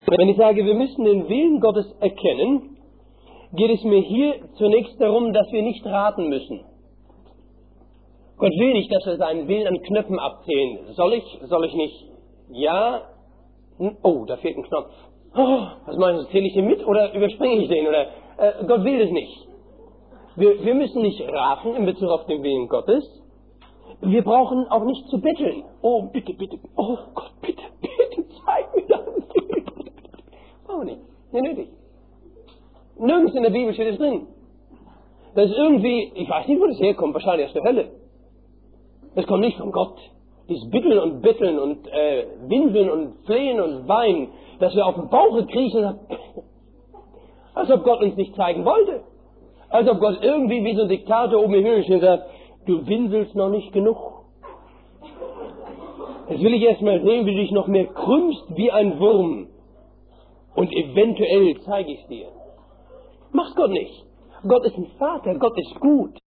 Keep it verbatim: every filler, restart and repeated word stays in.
Wenn ich sage, wir müssen den Willen Gottes erkennen, geht es mir hier zunächst darum, dass wir nicht raten müssen. Gott will nicht, dass wir seinen Willen an Knöpfen abzählen. Soll ich? Soll ich nicht? Ja? Oh, da fehlt ein Knopf. Oh, was meinst du? Zähle ich den mit oder überspringe ich den? Oder äh, Gott will das nicht. Wir, wir müssen nicht raten in Bezug auf den Willen Gottes. Wir brauchen auch nicht zu betteln. Oh, bitte, bitte. Oh Gott, bitte, bitte, zeig mir das. Brauchen wir nicht. Nicht nötig. Nirgends in der Bibel steht es drin. Das ist irgendwie, ich weiß nicht, wo das herkommt, wahrscheinlich aus der Hölle. Das kommt nicht von Gott. Dieses Bitteln und Betteln und äh, Winseln und Flehen und Weinen, dass wir auf dem Bauche kriechen, als ob Gott uns nicht zeigen wollte. Als ob Gott irgendwie wie so ein Diktator oben im Himmel steht und sagt, du winselst noch nicht genug. Jetzt will ich erst mal sehen, wie du dich noch mehr krümmst wie ein Wurm. Und eventuell zeige ich es dir. Mach's Gott nicht. Gott ist ein Vater, Gott ist gut.